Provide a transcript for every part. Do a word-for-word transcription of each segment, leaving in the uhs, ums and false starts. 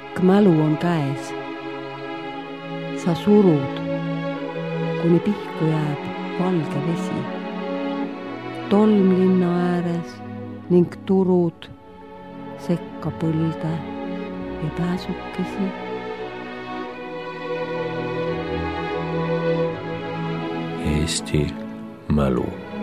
Pikk mälu on käes. Sa surud, kuni pihku jääb valge vesi. Tolm linna ääres ning turud sekka põlde ja pääsukesi. Eesti mälu.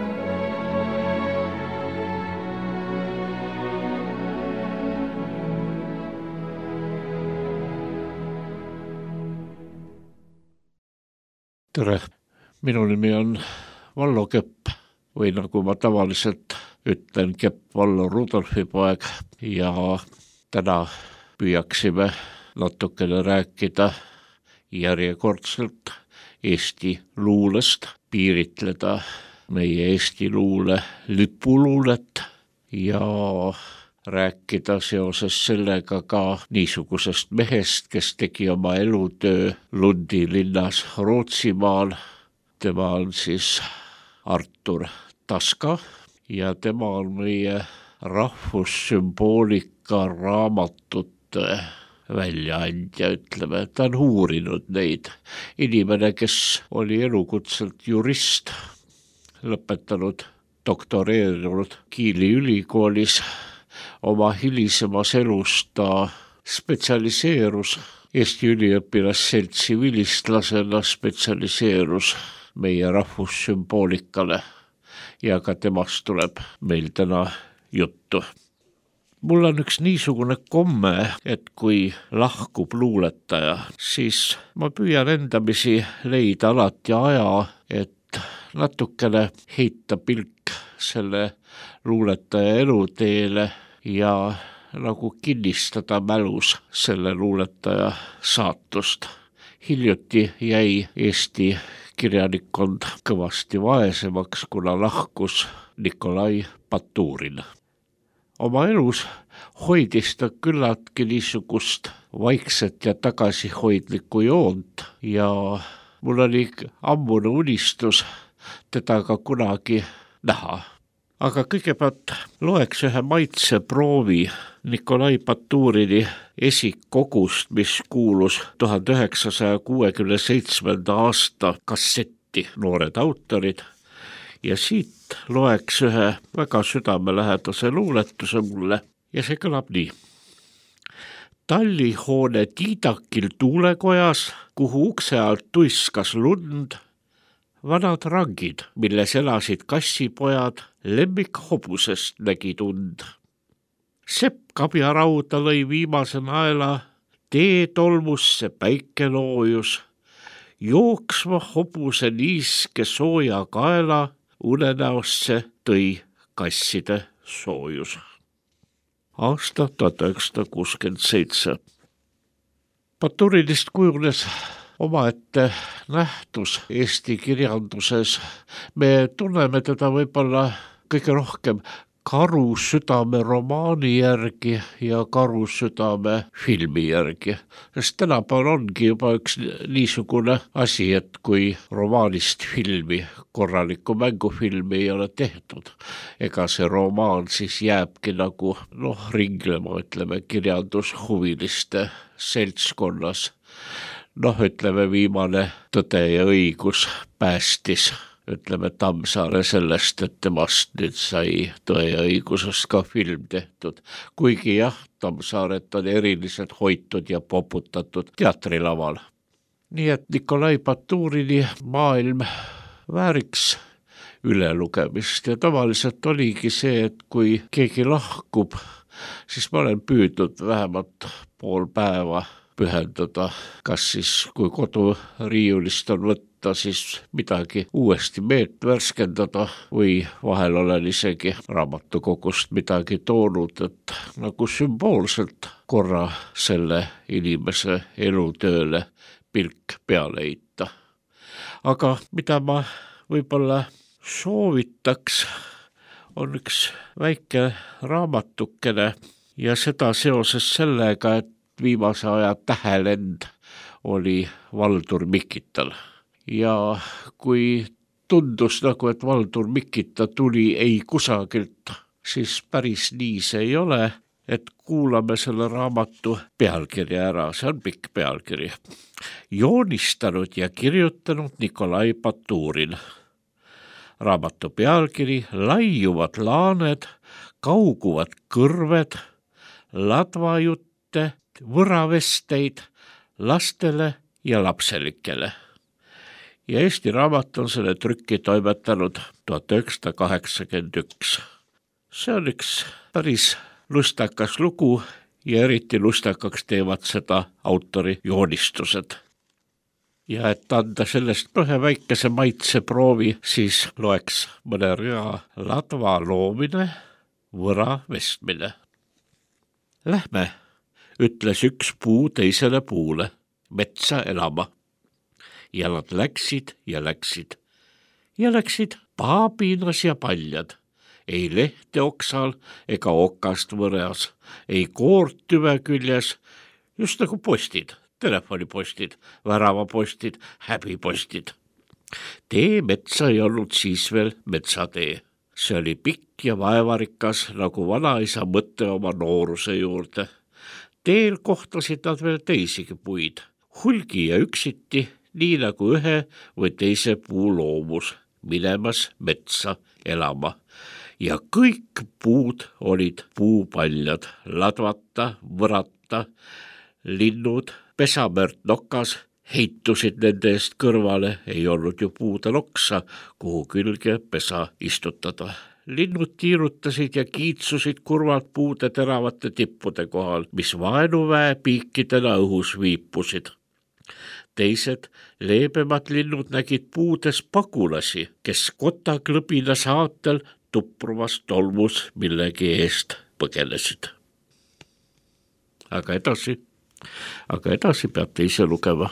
Tere, minu nimi on Vallo Kepp või nagu ma tavaliselt ütlen, Kepp Vallo Rudolfi poeg ja täna püüaksime natukene rääkida järjekordselt Eesti luulest, piiritleda meie Eesti luule lipuluulet ja rääkida seoses sellega ka niisugusest mehest, kes tegi oma elutöö Lundi linnas Rootsimaal. Tema on siis Artur Taska ja tema on meie rahvussümboolika raamatute väljaandja, ütleme. Ta on uurinud neid. Inimene, kes oli elukutselt jurist, lõpetanud, doktoreerinud Kiili ülikoolis. Oma hilisemas elus ta spetsialiseerus Eesti üliõpilasseltsi vilistlasena, spetsialiseerus meie rahvussümboolikale ja ka temast tuleb meil täna juttu. Mul on üks niisugune komme, et kui lahkub luuletaja, siis ma püüan endamisi leida alati aja, et natukene heita pilk selle luuletaja eluteele ja nagu kinnistada mälus selle luuletaja saatust. Hiljuti jäi Eesti kirjanikkond kõvasti vaesemaks, kuna lahkus Nikolai Baturin. Oma elus hoidis ta küllaltki niisugust vaikset ja tagasihoidlikku joont ja mul oli ammune unistus teda ka kunagi näha. Aga kõigepealt loeks ühe maitseproovi Nikolai Baturini esikogust, mis kuulus tuhande üheksasaja kuuekümne seitsmenda aasta kassetti Noored autorid. Ja siit loeks ühe väga südamelähedase luuletuse mulle ja see kõlab nii. Tallihoone tiidakil tuulekojas, kuhu ukse alt tuiskas lund, vanad rangid, milles elasid kassipojad, lemmik hobusest nägid und. Sepp kabjarauda lõi viimase naela, tee tolmusse päike loojus, jooksva hobuse niiske sooja kaela, unenäosse tõi kasside soojus. Aasta tuhat üheksasada kuuskümmend seitse. Baturinist kujunes omaette nähtus Eesti kirjanduses. Me tunneme teda võib-olla kõige rohkem Karu südame romaani järgi ja Karu südame filmi järgi. Sest tänapäeval ongi juba üks niisugune asi, et kui romaanist filmi, korralikku mängufilmi ei ole tehtud, ega see romaan siis jääbki nagu noh, ringlema, ütleme, kirjandushuviliste seltskonnas. Noh, ütleme, viimane Tõde ja õigus päästis, ütleme, Tammsaare sellest, et temast nüüd sai Tõe ja õigusest ka film tehtud. Kuigi jah, Tammsaaret on eriliselt hoitud ja poputatud teatrilaval. Nii et Nikolai Baturini maailm vääriks ülelugemist ja tavaliselt oligi see, et kui keegi lahkub, siis ma olen püüdnud vähemalt pool päeva pühendada, kas siis kui koduriiulist on võtta, siis midagi uuesti meelt värskendada või vahel olen isegi raamatukogust midagi toonud, et nagu sümboolselt korra selle inimese elutööle pilk peale heita. Aga mida ma võib-olla soovitaks, on üks väike raamatukene ja seda seoses sellega, et viimase aja tähelend oli Valdur Mikital. Ja kui tundus nagu, et Valdur Mikita tuli ei kusagilt, siis päris nii see ei ole et kuulame selle raamatu pealkirja ära, see on pikk pealkiri. Joonistanud ja kirjutanud Nikolai Baturin. Raamatu pealkiri Laiuvad laaned, kauguvad kõrved, ladvajutte, võravesteid lastele ja lapselikele. Ja Eesti raamat on selle trükki toimetanud tuhat üheksasada kaheksakümmend üks. See on üks päris lustakas lugu ja eriti lustakaks teevad seda autori joonistused. Ja et anda sellest ühe väikese maitseproovi, siis loeks mõne rea ladva loomine, võra vestmine. Lähme, ütles üks puu teisele puule, metsa elama. Ja nad läksid ja läksid. Ja läksid paabinas ja paljad. Ei lehte oksal ega okast võreas, ei koort tüve küljes, just nagu postid, telefonipostid, väravapostid, häbipostid. Tee metsa ei olnud siis veel metsatee. See oli pikk ja vaevarikas, nagu vanaisa mõtte oma nooruse juurde. Teel kohtasid nad veel teisigi puid, hulgi ja üksiti, nii nagu ühe või teise puu loomus, minemas metsa elama. Ja kõik puud olid puupaljad, ladvata, võrata, linnud, pesamört nokas, heitusid nende eest kõrvale, ei olnud ju puudel oksa, kuhu külge pesa istutada. Linnud tiirutasid ja kiitsusid kurvalt puude teravate tippude kohal, mis vaenuväe piikidena õhus viipusid. Teised leebemad linnud nägid puudes pagulasi, kes kotaklõbina saatel tupruvas tolmus millegi eest põgenesid. Aga edasi, aga edasi peate ise lugema.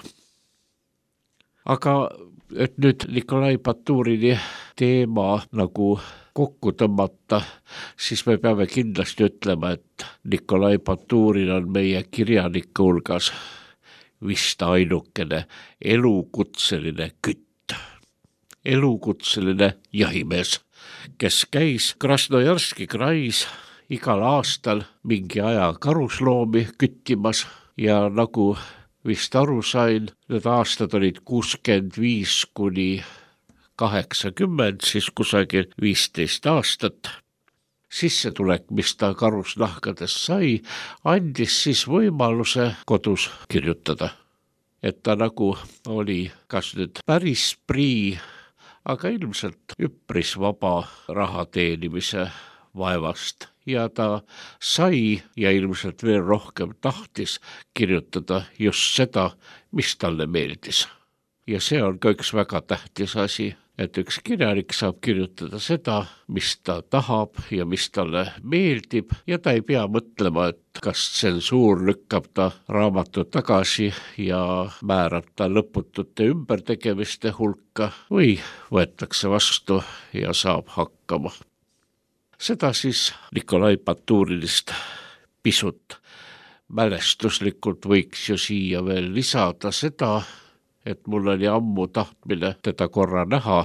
Aga et nüüd Nikolai Baturini teema nagu kokku tõmmata, siis me peame kindlasti ütlema, et Nikolai Baturin on meie kirjanike hulgas vist ainukene elukutseline kütt, elukutseline jahimees, kes käis Krasnojarski krais igal aastal mingi aja karusloomi küttimas ja nagu vist aru sain, need aastad olid kuuskümmend viis kuni kaheksakümmend, siis kusagil viisteist aastat. Sissetulek, mis ta karusnahkades sai, andis siis võimaluse kodus kirjutada. Et ta nagu oli kas nüüd päris prii, aga ilmselt üpris vaba raha teenimise vaevast. Ja ta sai ja ilmselt veel rohkem tahtis kirjutada just seda, mis talle meeldis. Ja see on ka üks väga tähtis asi, et üks kirjanik saab kirjutada seda, mis ta tahab ja mis talle meeldib ja ta ei pea mõtlema, et kas tsensuur lükkab ta raamatut tagasi ja määrab ta lõputute ümbertegemiste hulka või võetakse vastu ja saab hakkama. Seda siis Nikolai Baturinist pisut mälestuslikult võiks ju siia veel lisada seda, et mul oli ammu tahtmine teda korra näha.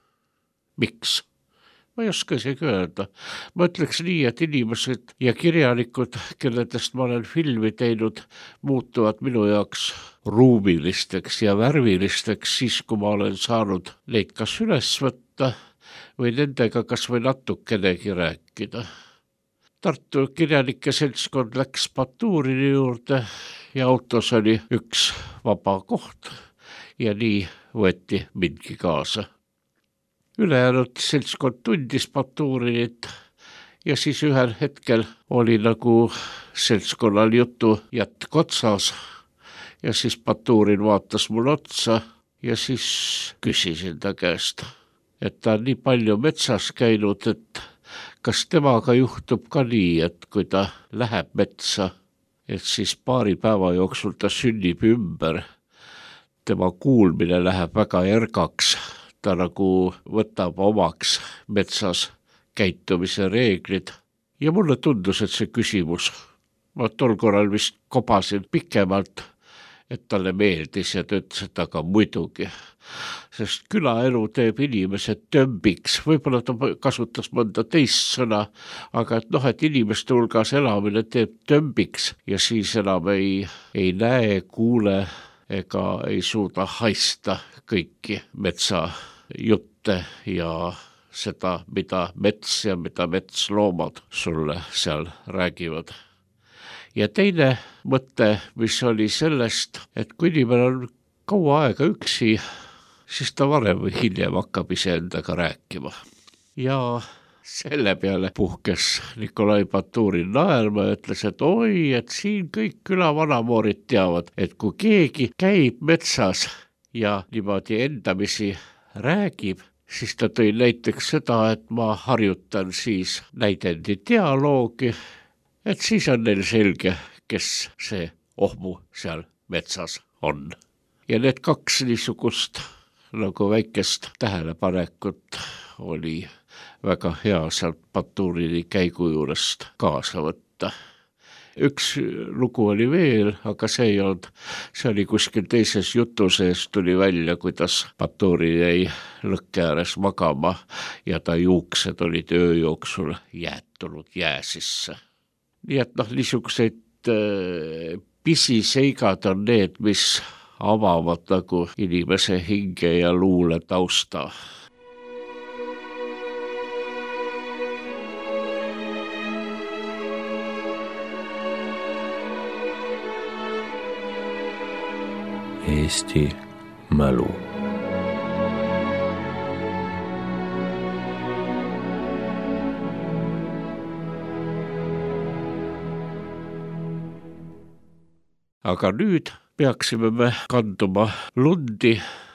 Miks? Ma ei oska isegi öelda. Ma ütleks nii, et inimesed ja kirjanikud, kelledest ma olen filmi teinud, muutuvad minu jaoks ruumilisteks ja värvilisteks siis, kui ma olen saanud neid kas üles võtta või nendega kas või natukenegi rääkida. Tartu kirjanike seltskond läks Baturini juurde ja autos oli üks vaba koht. Ja nii võeti mindki kaasa. Ülejäänud seltskond tundis Baturinit ja siis ühel hetkel oli nagu seltskonnal jutu jätk otsas ja siis Baturin vaatas mul otsa ja siis küsisin ta käest, et ta on nii palju metsas käinud, et kas temaga juhtub ka nii, et kui ta läheb metsa, et siis paari päeva jooksul ta sünnib ümber. Tema kuulmine läheb väga ergaks, ta nagu võtab omaks metsas käitumise reeglid ja mulle tundus, et see küsimus, ma tol korral vist kobasin pikemalt, et talle meeldis ja ta ütles, et aga muidugi, sest külaelu teeb inimesed tömbiks, võib-olla ta kasutas mõnda teist sõna, aga et noh, et inimeste hulgas elamine teeb tömbiks ja siis enam ei, ei näe, kuule ega ei suuda haista kõiki metsajutte ja seda, mida mets ja mida metsloomad sulle seal räägivad. Ja teine mõte, mis oli sellest, et kui inimene on kaua aega üksi, siis ta varem või hiljem hakkab iseendaga rääkima. Ja selle peale puhkes Nikolai Baturin naerma ja ütles, et oi, et siin kõik küla vanamoorid teavad, et kui keegi käib metsas ja niimoodi endamisi räägib, siis ta tõi näiteks seda, et ma harjutan siis näidendi dialoogi, et siis on neil selge, kes see ohmu seal metsas on. Ja need kaks niisugust nagu väikest tähelepanekut oli väga hea sealt Baturini käigu juurest kaasa võtta. Üks lugu oli veel, aga see ei olnud, see oli kuskil teises jutu sees tuli välja, kuidas Baturin jäi lõkke ääres magama ja ta juuksed olid öö jooksul jäätunud jää sisse. Nii et noh, niisuguseid äh, pisiseigad on need, mis avavad nagu inimese hinge ja luule tausta. Eesti mälu. Aga nüüd peaksime me kanduma Lundi,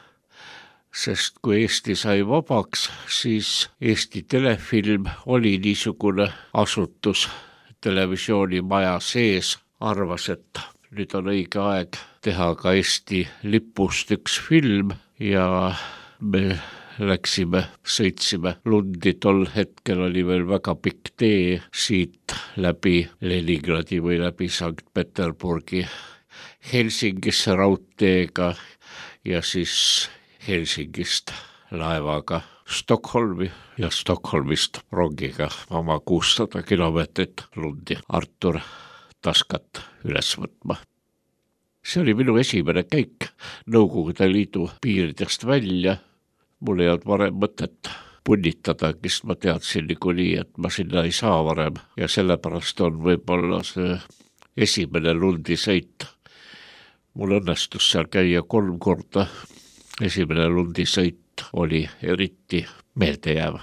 sest kui Eesti sai vabaks, siis Eesti telefilm oli niisugune asutus televisioonimaja sees, arvas, et nüüd on õige aeg teha ka Eesti lipust üks film ja me läksime, sõitsime Lundi, tol hetkel oli veel väga pikk tee siit läbi Leningradi või läbi Sankt Peterburgi Helsingisse raudteega ja siis Helsingist laevaga Stockholmi ja Stockholmist rongiga oma kuussada kilomeetrit Lundi Artur Taskat üles võtma. See oli minu esimene käik Nõukogude Liidu piiridest välja. Mul ei olnud varem mõtet punnitada, kes ma teadsin niikuinii, et ma sinna ei saa varem ja sellepärast on võib-olla see esimene Lundi sõit. Mul õnnestus seal käia kolm korda. Esimene Lundi sõit oli eriti meeldejääv.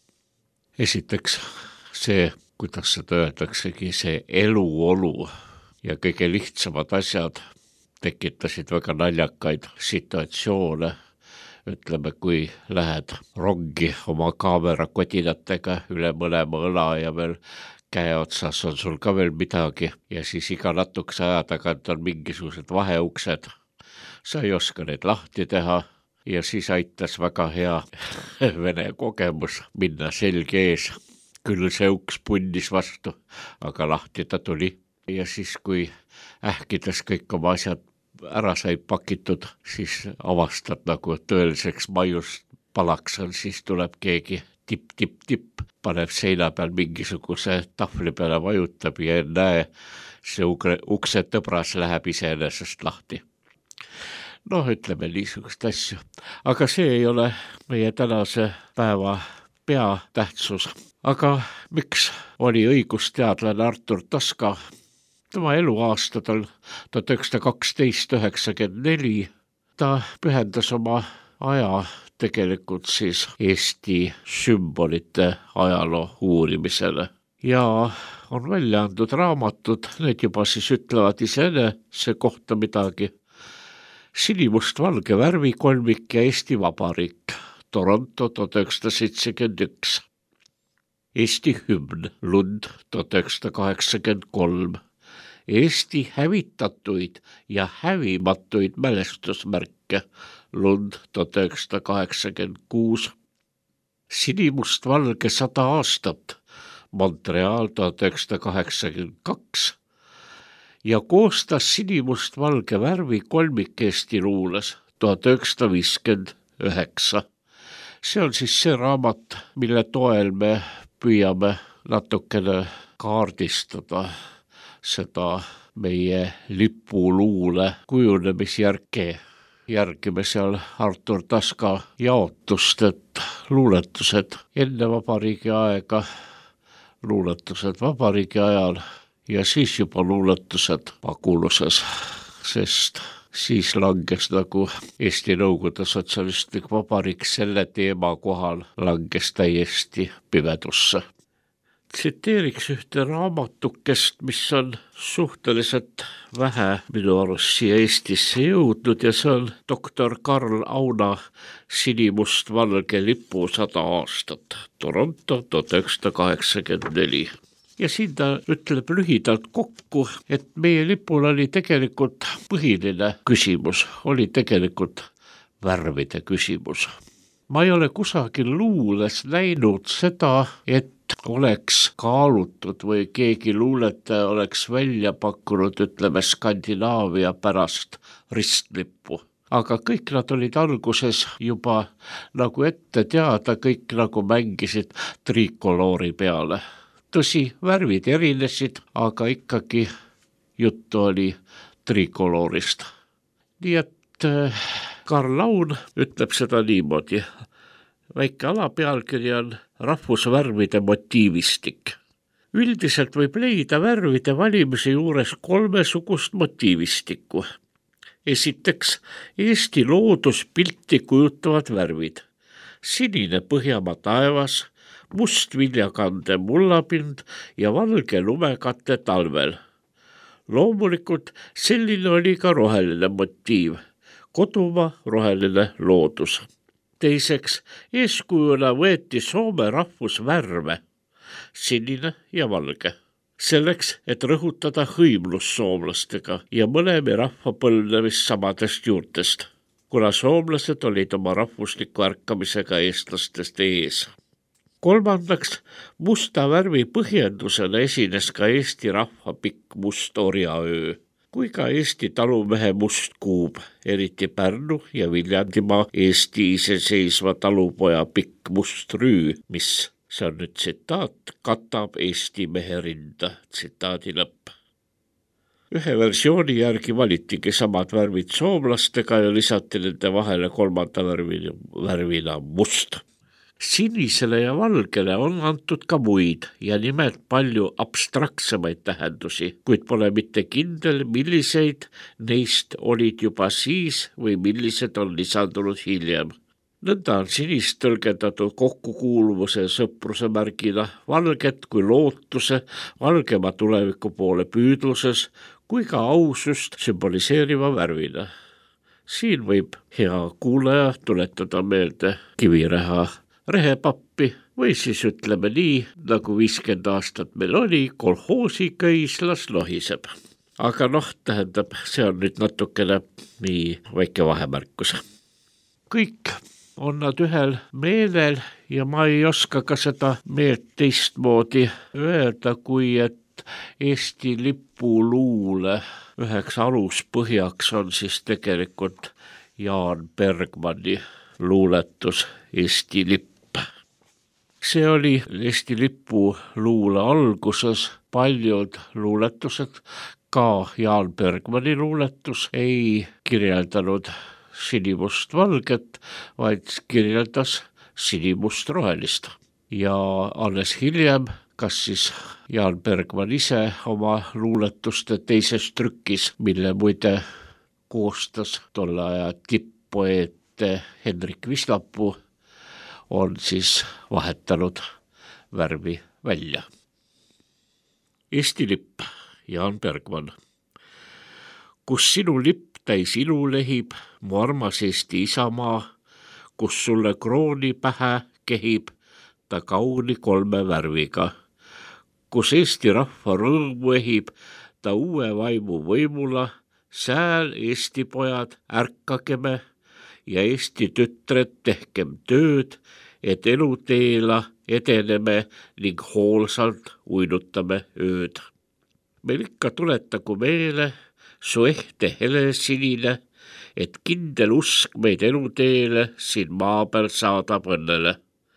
Esiteks see, kuidas seda öeldaksegi, see eluolu ja kõige lihtsamad asjad tekitasid väga naljakaid situatsioone. Ütleme, kui lähed rongi oma kaamerakodinatega üle mõlema õla ja veel käe otsas on sul ka veel midagi ja siis iga natukese aja tagant on mingisugused vaheuksed. Sa ei oska need lahti teha ja siis aitas väga hea vene kogemus minna selge ees. Küll see uks punnis vastu, aga lahti ta tuli. Ja siis kui ähkides kõik oma asjad ära sai pakitud, siis avastad nagu tõeliseks maiust palaks on, siis tuleb keegi tipp, tipp, tipp, paneb seina peal mingisuguse tahvli peale, vajutab ja näe, see ukse tõbras läheb iseenesest lahti. Noh, ütleme niisugust asju. Aga see ei ole meie tänase päeva peatähtsus. Aga miks oli õigusteadlane Artur Taska? Tema eluaastadel tuhat üheksasada kaksteist üheksakümmend neli ta pühendas oma aja tegelikult siis Eesti sümbolite ajaloo uurimisele. Ja on välja antud raamatud, need juba siis ütlevad iseenese kohta midagi. Sinimustvalge värvikolmik ja Eesti Vabariik, Toronto tuhat üheksasada seitsekümmend üks. Eesti hümn, Lund tuhat üheksasada kaheksakümmend kolm. Eesti hävitatuid ja hävimatuid mälestusmärke, Lund tuhat üheksasada kaheksakümmend kuus. Sinimustvalge sada aastat, Montreal tuhat üheksasada kaheksakümmend kaks. ja koostas sinimustvalge värvi kolmik Eesti luules tuhat üheksasada viiskümmend üheksa. See on siis see raamat, mille toel me püüame natukene kaardistada seda meie lipuluule kujunemisjärgi. Järgime seal Artur Taska jaotust, et luuletused enne vabariigi aega, luuletused vabariigi ajal ja siis juba luuletused paguluses, sest siis langes nagu Eesti Nõukogude Sotsialistlik Vabariik selle teema kohal langes täiesti pimedusse. Tsiteeriks ühte raamatukest, mis on suhteliselt vähe minu arust siia Eestisse jõudnud ja see on doktor Karl Auna Sinimustvalge lipu sada aastat, Toronto tuhat üheksasada kaheksakümmend neli. Ja siin ta ütleb lühidalt kokku, et meie lipul oli tegelikult põhiline küsimus, oli tegelikult värvide küsimus. Ma ei ole kusagil luules näinud seda, et oleks kaalutud või keegi luuletaja oleks välja pakkunud, ütleme, Skandinaavia pärast ristlippu. Aga kõik nad olid alguses juba nagu ette teada, kõik nagu mängisid trikoloori peale. Tõsi, värvid erinesid, aga ikkagi juttu oli trikoloorist. Nii et Karl Aun ütleb seda niimoodi. Väike alapealkiri on rahvusvärvide motiivistik. Üldiselt võib leida värvide valimise juures kolmesugust motiivistikku. Esiteks, Eesti looduspilti kujutavad värvid. Sinine Põhjamaa taevas, must viljakande mullapind ja valge lumekatte talvel. Loomulikult selline oli ka roheline motiiv, kodumaa roheline loodus. Teiseks, eeskujuna võeti Soome rahvusvärve, sinine ja valge. Selleks, et rõhutada hõimlus soomlastega ja mõlemi rahva põlvnemist samadest juurtest, kuna soomlased olid oma rahvusliku ärkamisega eestlastest ees. Kolmandaks, musta värvi põhjendusena esines ka Eesti rahva pikk must orjaöö, kui ka Eesti talumehe must kuub, eriti Pärnu ja Viljandimaa Eesti iseseisva talupoja pikk must rüü, mis, see on nüüd tsitaat, katab Eesti mehe rinda, tsitaadi lõpp. Ühe versiooni järgi valitigi samad värvid soomlastega ja lisati nende vahele kolmanda värvina, värvina must. Sinisele ja valgele on antud ka muid ja nimelt palju abstraktsemaid tähendusi, kuid pole mitte kindel, milliseid neist olid juba siis või millised on lisandunud hiljem. Nõnda on sinist tõlgendatud kokkukuuluvuse ja sõpruse märgina, valget kui lootuse, valgema tuleviku poole püüdluses, kui ka ausust sümboliseeriva värvina. Siin võib hea kuulaja tuletada meelde Kiviräha rehepappi või siis ütleme nii, nagu viiskümmend aastat meil oli, kolhoosi köislas lohiseb. Aga noh, tähendab, see on nüüd natukene nii väike vahemärkus. Kõik on nad ühel meelel ja ma ei oska ka seda meelt teistmoodi öelda, kui et Eesti lipuluule üheks aluspõhjaks on siis tegelikult Jaan Bergmanni luuletus Eesti lipp. See oli Eesti lipu luule alguses, paljud luuletused, ka Jaan Bergmanni luuletus ei kirjeldanud sinimust-valget, vaid kirjeldas sinimust-rohelist. Ja alles hiljem, kas siis Jaan Bergman ise oma luuletuste teises trükis, mille muide koostas tolle aja tipp-poeet Henrik Vislapuu, on siis vahetanud värvi välja. Eesti lipp, Jaan Bergman. Kus sinu lipp täis ilu lehib, mu armas Eesti isamaa, kus sulle krooni pähe kehib, ta kauni kolme värviga. Kus Eesti rahva rõõmu ehib, ta uue vaimu võimula, sääl Eesti pojad ärkageme ja Eesti tütred tehkem tööd, et eluteela edeneme ning hoolsalt uinutame ööd. meil ikka tuletagu meele su ehte helesinine, et kindel usk meid eluteele siin maa peal saadab õnnele.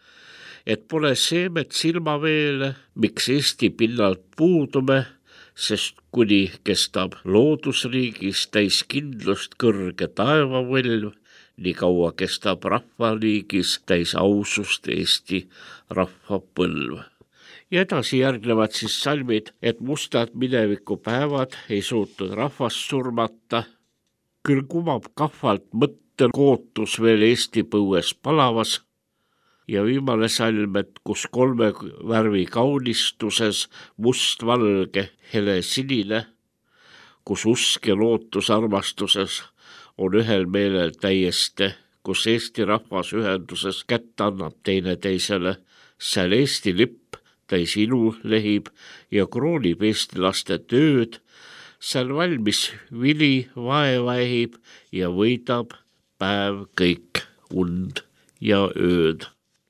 Et pole seemet silmaveele, miks Eesti pinnalt puudume, sest kuni kestab loodusriigis täis kindlust kõrge taevavõlv, nii kaua kestab rahvaliigis täis ausust Eesti rahvapõlv. Ja edasi järgnevad siis salmid, et mustad minevikupäevad ei suutnud rahvast surmata, küll kumab kahvalt mõttel kootus veel Eesti põues palavas, ja viimane salm, et kus kolme värvi kaunistuses must-valge hele sinine, kus usk ja lootus armastuses on ühel meelel täiesti, kus Eesti rahvas ühenduses kätt annab teine teisele, seal Eesti lipp täis ilu lehib ja kroonib Eesti laste tööd, seal valmis vili vaeva ehib ja võidab päev kõik und ja ööd.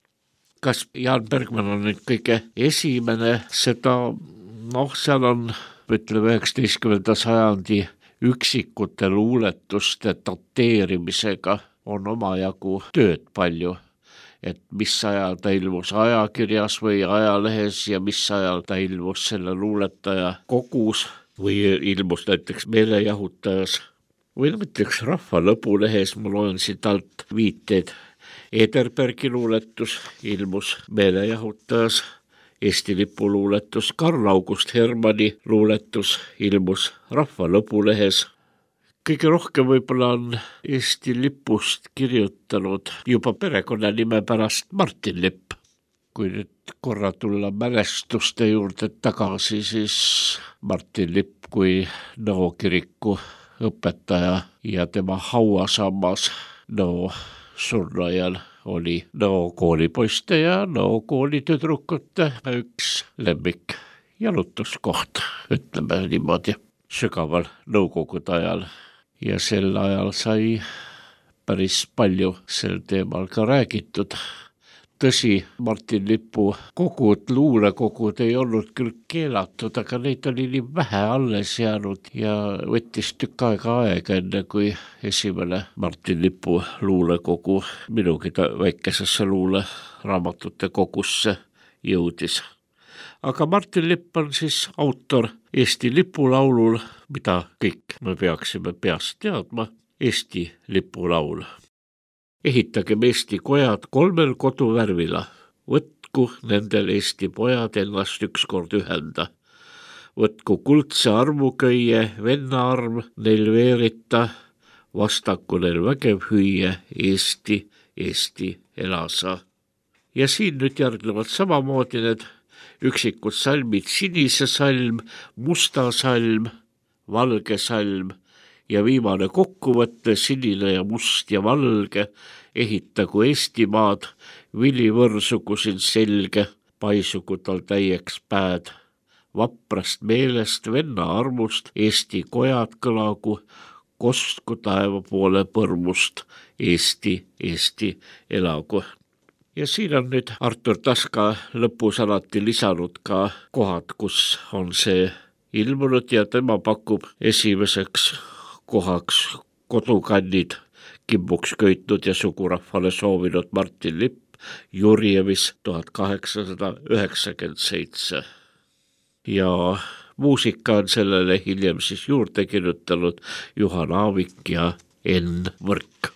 Kas Jaan Bergman on nüüd kõige esimene seda, noh, seal on, ütleme, üheksateistkümnenda sajandi üksikute luuletuste dateerimisega on omajagu tööd palju, et mis ajal ta ilmus ajakirjas või ajalehes ja mis ajal ta ilmus selle luuletaja kogus või ilmus näiteks meelejahutajas või näiteks Rahva Lõpulehes, ma loen siit alt viiteid. Ederbergi luuletus ilmus meelejahutajas, Eesti lipu luuletus, Karl August Hermanni luuletus ilmus Rahva Lõpulehes. Kõige rohkem võib-olla on Eesti lipust kirjutanud juba perekonnanime pärast Martin Lipp. Kui nüüd korra tulla mälestuste juurde tagasi, siis Martin Lipp kui Nõo kiriku õpetaja ja tema hauasammas Nõo surnuaial oli Nõo koolipoiste ja Nõo koolitüdrukute üks lemmik jalutuskoht, ütleme niimoodi, sügaval nõukogude ajal. Ja sel ajal sai päris palju sel teemal ka räägitud. Tõsi, Martin Lipu kogud, luulekogud ei olnud küll keelatud, aga neid oli nii vähe alles jäänud ja võttis tükk aega aega enne, kui esimene Martin Lipu luulekogu minugi väikesesse luuleraamatute kogusse jõudis. Aga Martin Lipp on siis autor Eesti lipulaulul, mida kõik me peaksime peast teadma, Eesti lipulaul. Ehitagem Eesti kojad kolmel koduvärvila, võtku nendel Eesti pojad ennast ükskord ühenda. Võtku kuldse armuköie, venna arm neil veerita, vastaku neil vägev hüüe, Eesti, Eesti elasa. Ja siin nüüd järgnevad samamoodi need üksikud salmid, sinise salm, musta salm, valge salm ja viimane kokkuvõtte, sinine ja must ja valge, ehitagu Eestimaad, vili võrsugu siin selge, paisugu tal täieks pääd. Vaprast meelest, venna armust, Eesti kojad kõlagu, kostku taeva poole põrmust, Eesti, Eesti elagu. Ja siin on nüüd Artur Taska lõpus alati lisanud ka kohad, kus on see ilmunud ja tema pakub esimeseks kohaks kodukannid kimbuks köitnud ja sugurahvale soovinud Martin Lipp Jurjevis tuhat kaheksasada üheksakümmend seitse. Ja muusika on sellele hiljem siis juurde kirjutanud Juhan Aavik ja Enn Võrk.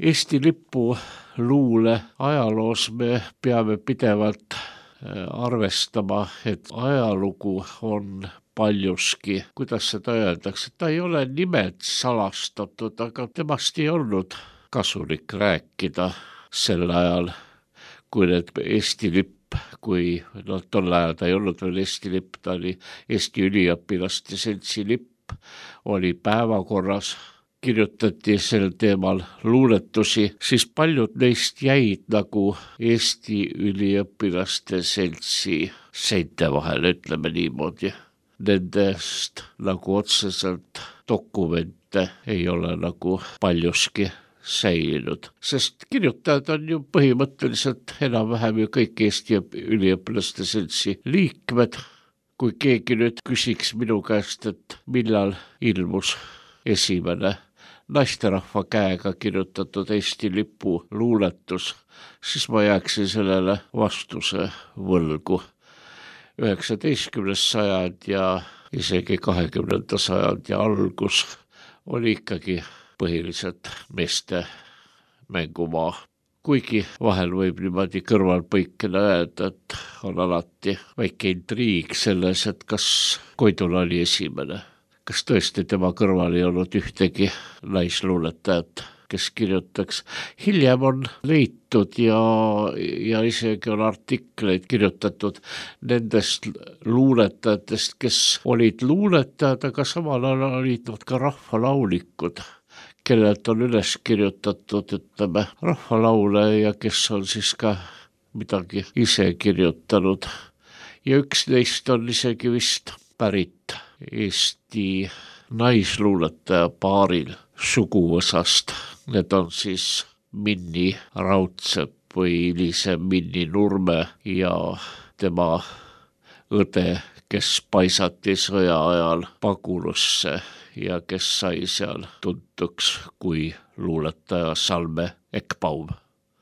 Eesti lipu luule ajaloos me peame pidevalt arvestama, et ajalugu on paljuski, kuidas seda öeldakse, ta ei ole nimed salastatud, aga temast ei olnud kasulik rääkida sel ajal, kui need Eesti lipp, kui no, tol ajal ta ei olnud veel Eesti lipp, ta oli Eesti üliõpilaste seltsi lipp, oli päevakorras, kirjutati sel teemal luuletusi, siis paljud neist jäid nagu Eesti üliõpilaste seltsi seinte vahel, ütleme niimoodi. Nendest nagu otseselt dokumente ei ole nagu paljuski säilinud, sest kirjutajad on ju põhimõtteliselt enam-vähem ju kõik Eesti üliõpilaste seltsi liikmed. Kui keegi nüüd küsiks minu käest, et millal ilmus esimene naisterahva käega kirjutatud Eesti lipu luuletus, siis ma jääksin sellele vastuse võlgu. üheksateistkümnes sajand ja isegi kahekümnenda sajandi algus oli ikkagi põhiliselt meeste mängumaa. Kuigi vahel võib niimoodi kõrvalpõikena öelda, et on alati väike intriig selles, et kas Koidula oli esimene. Kas tõesti tema kõrval ei olnud ühtegi naisluuletajat, kes kirjutaks. Hiljem on leitud ja, ja isegi on artikleid kirjutatud nendest luuletajatest, kes olid luuletajad, aga samal ajal olid nad ka rahvalaulikud, kellelt on üles kirjutatud, ütleme, rahvalaule ja kes on siis ka midagi ise kirjutanud. Ja üks neist on isegi vist pärit Eesti naisluuletaja paaril suguvõsast. Need on siis Minni Raudsepp või hilisem Minni Nurme ja tema õde, kes paisati sõja ajal Pagulusse ja kes sai seal tuntuks kui luuletaja Salme Ekbaum.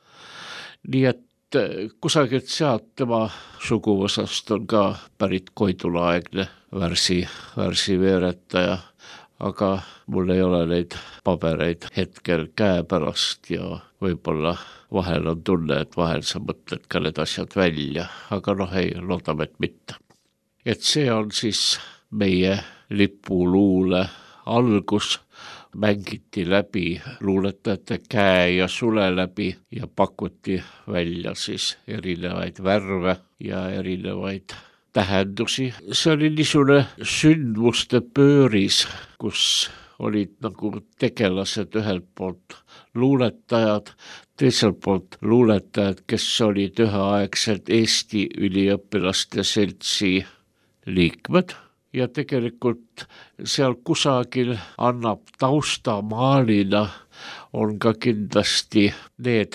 Nii et kusagilt sealt tema suguvõsast on ka pärit Koidula-aegne värsi, värsi veeretaja, aga mul ei ole neid pabereid hetkel käepärast ja võib-olla vahel on tunne, et vahel sa mõtled ka need asjad välja, aga noh ei, loodame, et mitte. Et see on siis meie lipuluule algus, mängiti läbi luuletajate käe ja sule läbi ja pakuti välja siis erinevaid värve ja erinevaid tähendusi. See oli niisugune sündmuste pööris, kus olid nagu tegelased ühelt poolt luuletajad, teiselt poolt luuletajad, kes olid üheaegselt Eesti üliõpilaste seltsi liikmed. Ja tegelikult seal kusagil annab taustamaalina on ka kindlasti need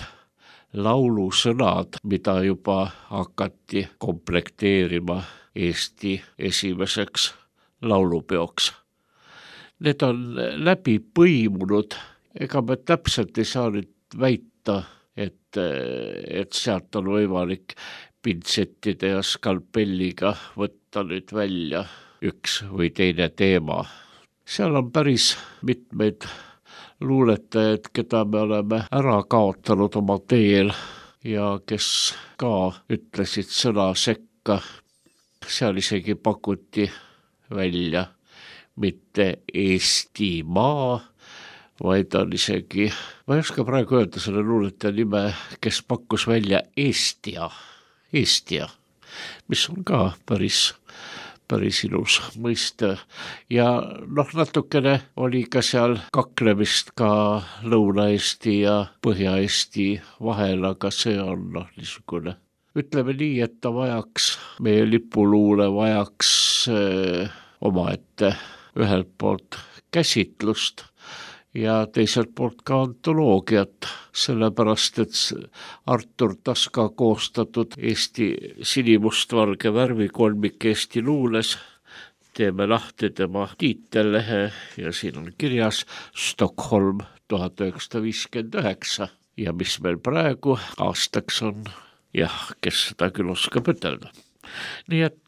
laulusõnad, mida juba hakati komplekteerima Eesti esimeseks laulupeoks. Need on läbi põimunud, ega me täpselt ei saa nüüd väita, et, et sealt on võimalik pintsettide ja skalpelliga võtta nüüd välja üks või teine teema. Seal on päris mitmeid luuletajaid, keda me oleme ära kaotanud oma teel ja kes ka ütlesid sõna sekka. Seal isegi pakuti välja mitte Eestimaa, vaid on isegi, ma ei oska praegu öelda selle luuletaja nime, kes pakkus välja Eestia, Eestia, mis on ka päris päris ilus mõiste ja noh, natukene oli ka seal kaklemist ka Lõuna-Eesti ja Põhja-Eesti vahel, aga see on noh, niisugune. Ütleme nii, et ta vajaks, meie lipuluule vajaks äh, omaette ühelt poolt käsitlust ja teiselt poolt ka antoloogiat, sellepärast et Artur Taska koostatud Eesti sinimustvalge värvikolmik Eesti luules, teeme lahti tema tiitellehe ja siin on kirjas Stockholm tuhat üheksasada viiskümmend üheksa ja mis meil praegu aastaks on, jah, kes seda küll oskab ütelda. Nii et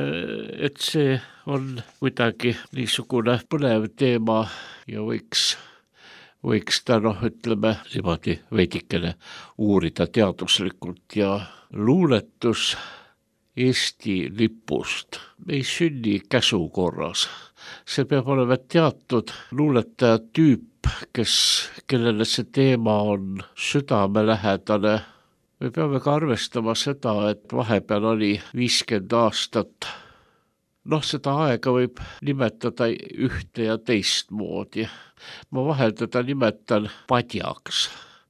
et see on kuidagi niisugune põnev teema ja võiks võiks ta noh, ütleme niimoodi veidikene uurida teaduslikult ja luuletus Eesti lipust ei sünni käsukorras. See peab olema teatud luuletaja tüüp, kes, kellele see teema on südamelähedane. Me peame ka arvestama seda, et vahepeal oli viiskümmend aastat. Noh, seda aega võib nimetada ühte ja teistmoodi. Ma vahel teda nimetan padjaks,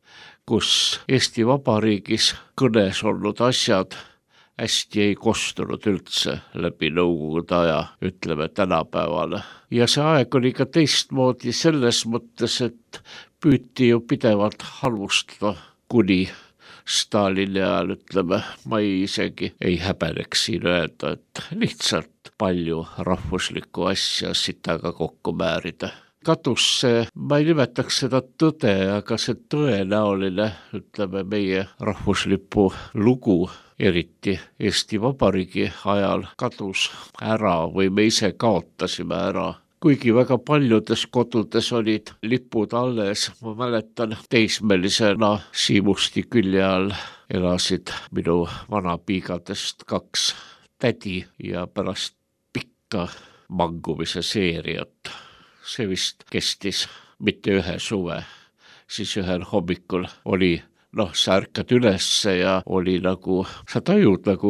kus Eesti Vabariigis kõnes olnud asjad hästi ei kostunud üldse läbi nõukogude aja, ütleme tänapäevale. Ja see aeg oli ka teistmoodi selles mõttes, et püüti ju pidevalt halvustada kuni Stalini ajal, ütleme, ma ei isegi ei häbeneks siin öelda, et lihtsalt palju rahvuslikku asja sitaga kokku määrida. Kadus see, ma ei nimetaks seda tõde, aga see tõenäoline, ütleme, meie rahvuslipu lugu, eriti Eesti Vabariigi ajal kadus ära või me ise kaotasime ära. Kuigi väga paljudes kodudes olid lipud alles, ma mäletan teismelisena Siimusti külje all elasid minu vanapiigadest kaks tädi ja pärast pikka mangumise seeriat. See vist kestis mitte ühe suve, siis ühel hommikul oli noh, sa ärkad ülesse ja oli nagu, sa tajud nagu,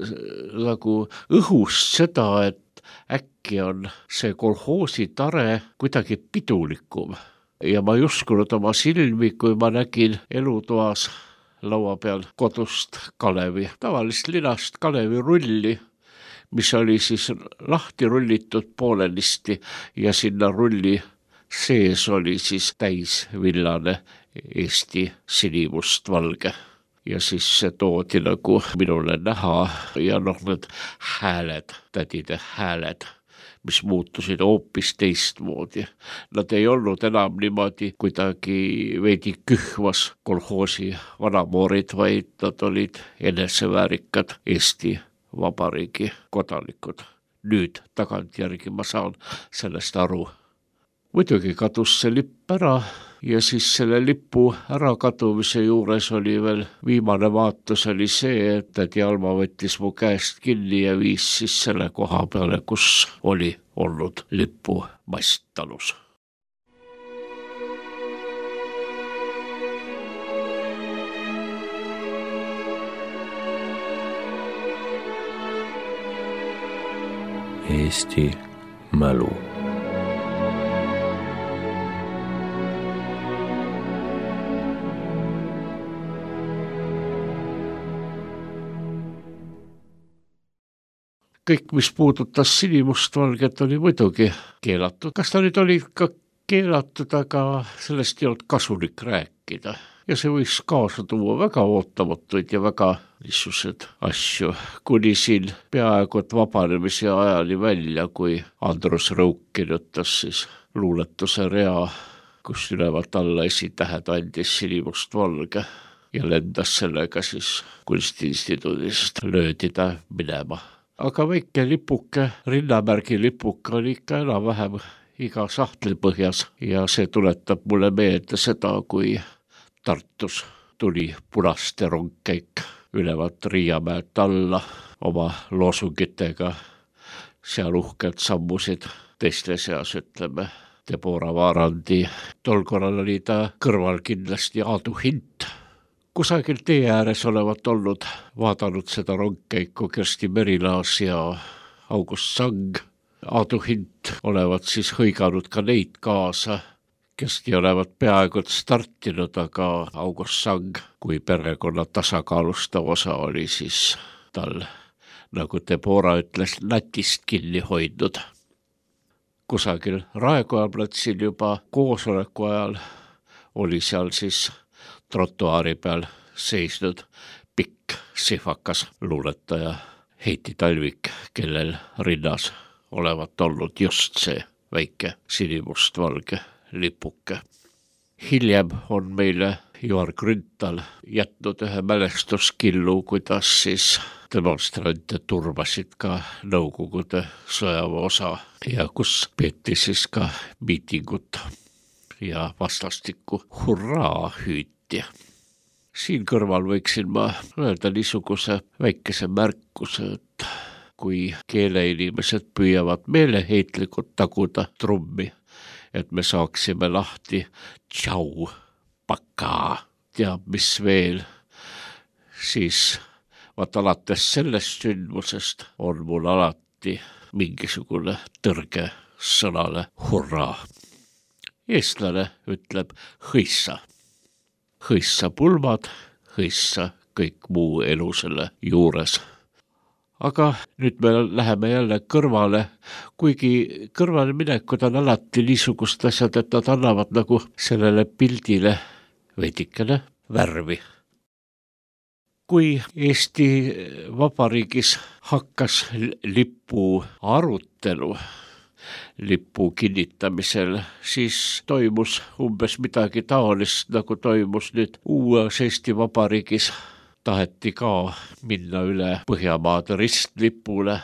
nagu õhust seda, et äkki on see kolhoosi tare kuidagi pidulikum. Ja ma ei uskunud oma silmi, kui ma nägin elutoas laua peal kodust Kalevi, tavalist linast Kalevi rulli, mis oli siis lahti rullitud poolenisti ja sinna rulli sees oli siis täisvillane Eesti sinimust valge. Ja siis see toodi nagu minule näha ja noh, need hääled, tädide hääled, mis muutusid hoopis teistmoodi. Nad ei olnud enam niimoodi kuidagi veidi kühvas kolhoosi vanamoorid, vaid nad olid eneseväärikad Eesti Vabariigi kodanikud. Nüüd tagantjärgi ma saan sellest aru. Muidugi kadus see lipp ära ja siis selle lipu ärakadumise juures oli veel viimane vaatus oli see, et tädi Alma võttis mu käest kinni ja viis siis selle koha peale, kus oli olnud lipu masttalus. Eesti mälu. Kõik, mis puudutas sinimustvalget, oli muidugi keelatud. Kas ta nüüd oli ka keelatud, aga sellest ei olnud kasulik rääkida. Ja see võis kaasa tuua väga ootamatuid ja väga niisugused asju, kuni siin peaaegu et vabanemise ajali välja, kui Andrus Rõuk kirjutas siis luuletuse rea, kus ülevalt alla esitähed andis sinimustvalge ja lendas sellega siis kunstiinstituudist löödi ta minema. Aga väike lipuke, rinnamärgi lipuke oli ikka enam-vähem iga sahtli põhjas ja see tuletab mulle meelde seda, kui Tartus tuli punaste rongkäik ülevalt Riiamäelt alla oma loosungitega. Seal uhkelt sammusid teiste seas, ütleme, Debora Vaarandi. Tol korral oli ta kõrval kindlasti Aadu Hint. Kusagil tee ääres olevat olnud vaadanud seda rongkäiku Kersti Merilaas ja August Sang. Aadu Hint olevat siis hõiganud ka neid kaasa. Kersti olevat peaaegu startinud, aga August Sang, kui perekonna tasakaalustav osa oli siis tal, nagu Debora ütles, natist kinni hoidnud. Kusagil Raekoja platsil juba koosoleku ajal oli seal siis trotuaari peal seisnud pikk sihvakas luuletaja Heiti Talvik, kellel rinnas olevat olnud just see väike sinimustvalge lipuke. Hiljem on meile Ivar Grünthal jätnud ühe mälestuskillu, kuidas siis demonstrante turvasid ka Nõukogude sõjaväe osa ja kus peeti siis ka miitingut ja vastastikku hurraa hüüti. Siin kõrval võiksin ma öelda niisuguse väikese märkuse, et kui keeleinimesed püüavad meeleheitlikult taguda trummi, et me saaksime lahti tšau, pakaa, teab mis veel, siis vaat alates sellest sündmusest on mul alati mingisugune tõrge sõnale hurraa. Eestlane ütleb hõissa. Hõissa pulmad, hõissa kõik muu elu selle juures. Aga nüüd me läheme jälle kõrvale, kuigi kõrvale minekud on alati niisugust asjad, et nad annavad nagu sellele pildile veidikene värvi. Kui Eesti Vabariigis hakkas lipu arutelu lipu kinnitamisel, siis toimus umbes midagi taolist, nagu toimus nüüd uues Eesti Vabariigis. Taheti ka minna üle Põhjamaade ristlipule,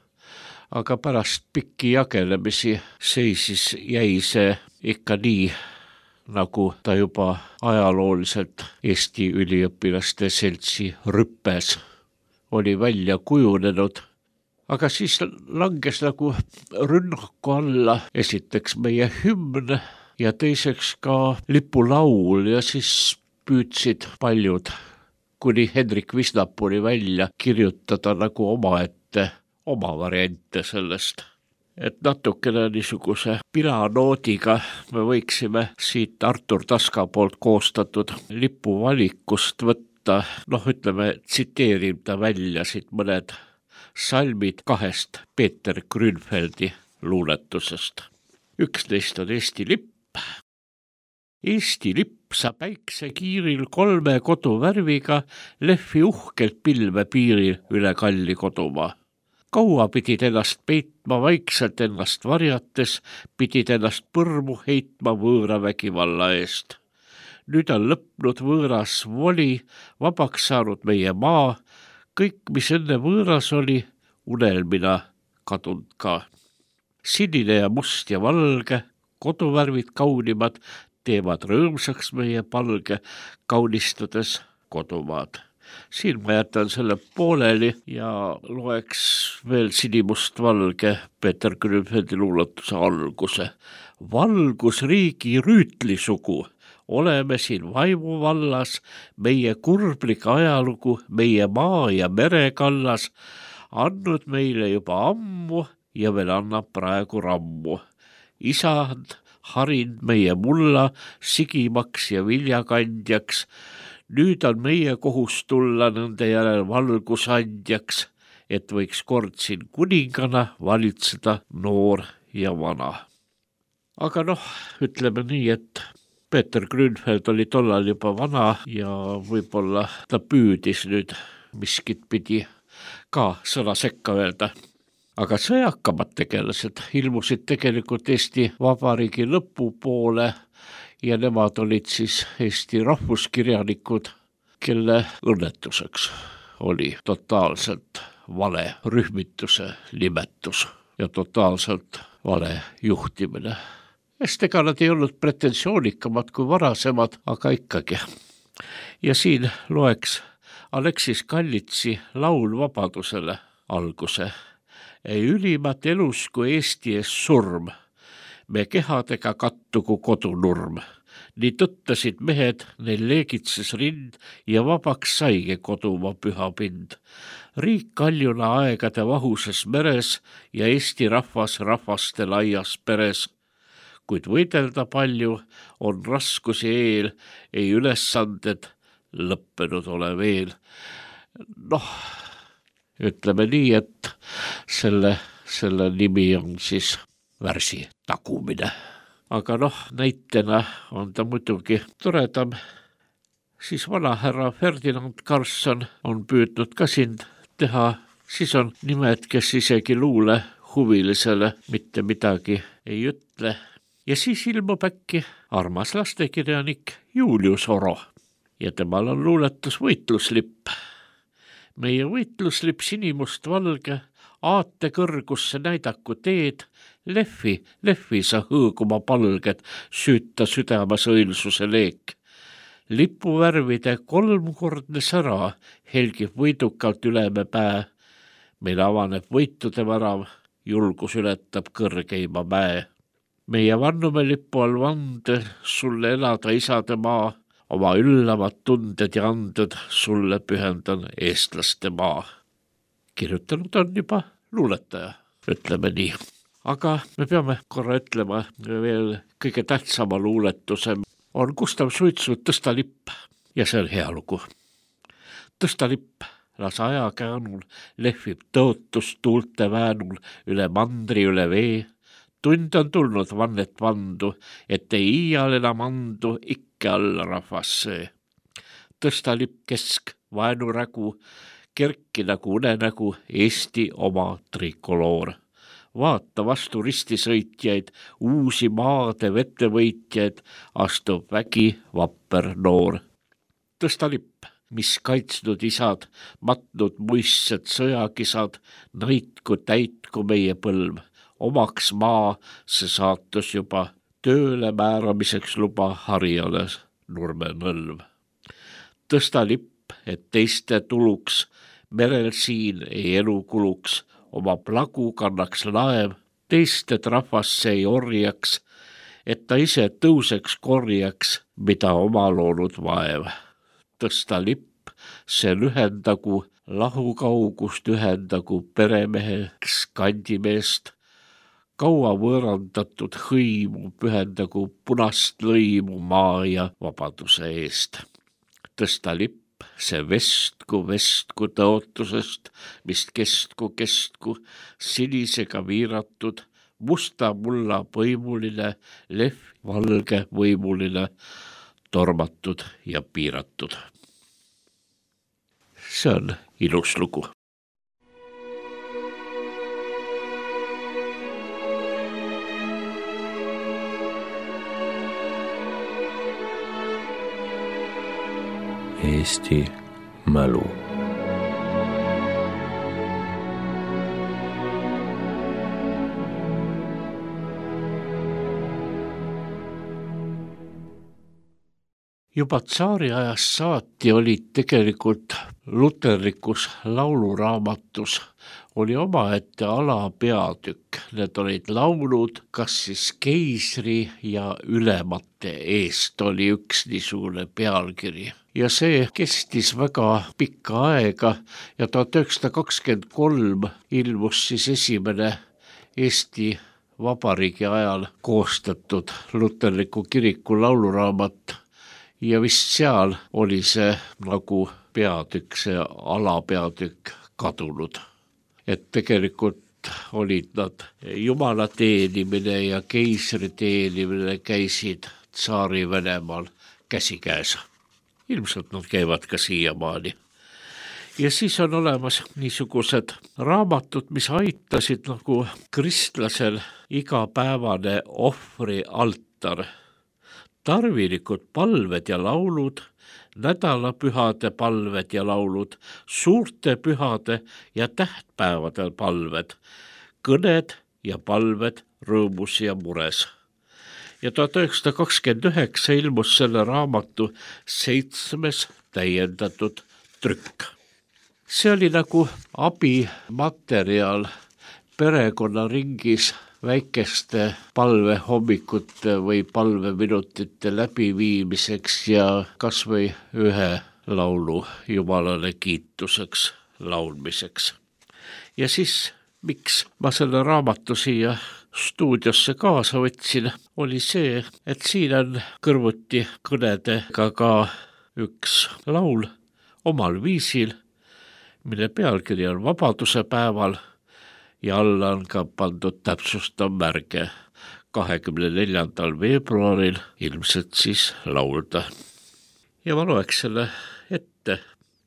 aga pärast pikki jagelemisi seisis jäi see ikka nii, nagu ta juba ajalooliselt Eesti üliõpilaste seltsi rüppes oli välja kujunenud. Aga siis langes nagu rünnaku alla esiteks meie hümn ja teiseks ka lipulaul ja siis püüdsid paljud kuni Hendrik Visnapuni välja kirjutada nagu omaette oma variante sellest. Et natukene niisuguse pilanoodiga me võiksime siit Artur Taska poolt koostatud lipuvalikust võtta, noh ütleme, tsiteerin ta välja siit mõned salmid kahest Peeter Grünfeldi luuletusest. Üks neist on Eesti lipp. Eesti lipp sa päiksekiiril kolme koduvärviga lehvi uhkelt pilve piiril üle kalli kodumaa. Kaua pidid ennast peitma vaikselt ennast varjates, pidid ennast põrmu heitma võõra vägivalla eest. Nüüd on lõpnud võõras voli, vabaks saanud meie maa, kõik, mis enne võõras oli, unelmina kadunud ka. Sinine ja must ja valge, koduvärvid kaunimad, teevad rõõmsaks meie palge, kaunistades kodumaad. Siin ma jätan selle pooleli ja loeks veel sinimust valge Peeter Grünfeldi luuletuse alguse. Valgus riigi rüütlisugu, oleme siin vaimu vallas, meie kurblik ajalugu, meie maa ja merekallas, andnud meile juba ammu ja veel annab praegu rammu. Isand harind meie mulla sigimaks ja viljakandjaks, nüüd on meie kohus tulla nõnde järel valgusandjaks, et võiks kord siin kuningana valitseda noor ja vana. Aga noh, ütleme nii, et Peeter Grünfeld oli tollal juba vana ja võib-olla ta püüdis nüüd miskit pidi ka sõna sekka öelda. Aga sõjakamad tegelased ilmusid tegelikult Eesti Vabariigi lõpu poole ja nemad olid siis Eesti rahvuskirjanikud, kelle õnnetuseks oli totaalselt vale rühmituse nimetus ja totaalselt vale juhtimine. Sest ega nad ei olnud pretensioonikamad kui varasemad, aga ikkagi. Ja siin loeks Aleksis Kallitsi laul vabadusele alguse. Ei ülimat elus kui Eesti ees surm, me kehadega kattugu kodunurm. Nii tõttasid mehed, neil leegitses rind ja vabaks saigi kodumaa püha pind. Riik kaljuna aegade vahuses meres ja Eesti rahvas rahvaste laias peres. Kuid võidelda palju on raskusi eel, ei ülesanded lõppenud ole veel. Noh, ütleme nii, et selle, selle nimi on siis värsi tagumine. Aga noh, näitena on ta muidugi toredam. Siis vanahärra Ferdinand Karlsson on püüdnud ka sind teha. Siis on nimed, kes isegi luule huvilisele mitte midagi ei ütle. Ja siis ilmub äkki armas lastekirjanik Julius Oro ja temal on luuletus Võitluslipp. Meie võitluslipp sinimust valge, aate kõrgusse näidaku teed, Lehvi, lehvi sa hõõguma palged, süüta südamas õilsuse leek. Lipuvärvide kolmkordne sära helgib võidukalt üleme pää. Meil avaneb võitude värav, julgus ületab kõrgeima mäe. Meie vannume lipu all vande sulle elada isade maa, oma üllavad tunded ja anded sulle pühendan eestlaste maa. Kirjutanud on juba luuletaja, ütleme nii. Aga me peame korra ütlema veel kõige tähtsama luuletuse on Gustav Suitsu Tõsta lipp ja see on hea lugu. Tõsta lipp, las aja käänul lehvib tõotus tuulte väänul üle mandri, üle vee. Tund on tulnud vannet vandu, et ei iial enam andu ikke alla rahvas see. Tõsta lipp kesk, vaenurägu, kerki nagu unenägu Eesti oma trikoloor. Vaata vastu ristisõitjaid, uusi maade vettevõitjaid, astub vägi vapper noor. Tõsta lipp, mis kaitsnud isad, matnud muistsed sõjakisad, näitku täitku meie põlv. Omaks maa see saatus juba, tööle määramiseks luba Harjale nurme nõlv. Tõsta lipp, et teiste tuluks, merel siin ei elu kuluks, oma plagu kannaks laev, teiste rahvasse ei orjaks, et ta ise tõuseks korjaks, mida oma loonud vaev. Tõsta lipp, see lühendagu, lahu kaugust ühendagu peremeheks kandimeest, kaua võõrandatud hõimu pühendagu punast lõimu maa ja vabaduse eest. Tõsta lipp, see vestku, vestku tõotusest, mis kestku, kestku, sinisega viiratud, musta mulla põimuline, lehv valge võimuline, tormatud ja piiratud. See on ilus lugu. Eesti mälu. Juba tsaari ajast saati olid tegelikult luterlikus lauluraamatus oli omaette alapeatükk. Need olid laulud, kas siis keisri ja ülemate eest oli üks niisugune pealkiri. Ja see kestis väga pikka aega ja tuhat üheksasada kakskümmend kolm ilmus siis esimene Eesti Vabariigi ajal koostatud luterliku kiriku lauluraamat. Ja vist seal oli see nagu peatükk, see alapeatükk kadunud. Et tegelikult olid nad jumala teenimine ja keisri teenimine käisid tsaari Venemaal käsikäes. Ilmselt nad käivad ka siiamaani. Ja siis on olemas niisugused raamatud, mis aitasid nagu kristlasel igapäevane ohvri altar. Tarvilikud palved ja laulud, nädalapühade palved ja laulud, suurte pühade ja tähtpäevadel palved, kõned ja palved rõõmus ja mures. Ja tuhat üheksasada kakskümmend üheksa ilmus selle raamatu seitsmes täiendatud trükk. See oli nagu abimaterjal perekonnaringis väikeste palvehommikute või palveminutite läbiviimiseks ja kas või ühe laulu jumalale kiituseks laulmiseks. Ja siis, miks ma selle raamatu siia stuudiosse kaasa võtsin, oli see, et siin on kõrvuti kõnedega ka üks laul omal viisil, mille pealkiri on Vabaduse päeval ja alla on ka pandud täpsustav märge kahekümne neljandal veebruaril ilmselt siis laulda. Ja ma loeks selle ette.